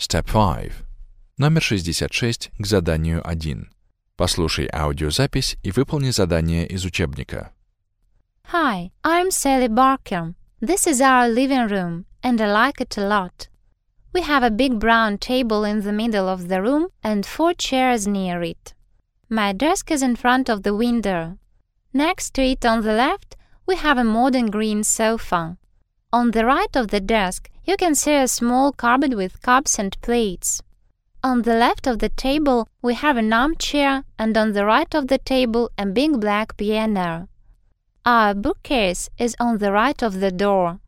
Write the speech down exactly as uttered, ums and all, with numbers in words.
Step five. Номер шестьдесят шесть к заданию один. Послушай аудиозапись и выполни задание из учебника. Hi, I'm Sally Barker. This is our living room, and I like it a lot. We have a big brown table in the middle of the room and four chairs near it. My desk is in front of the window. Next to it on the left, we have a modern green sofa. On the right of the desk, you can see a small cupboard with cups and plates. On the left of the table, we have an armchair, and on the right of the table, a big black piano. Our bookcase is on the right of the door.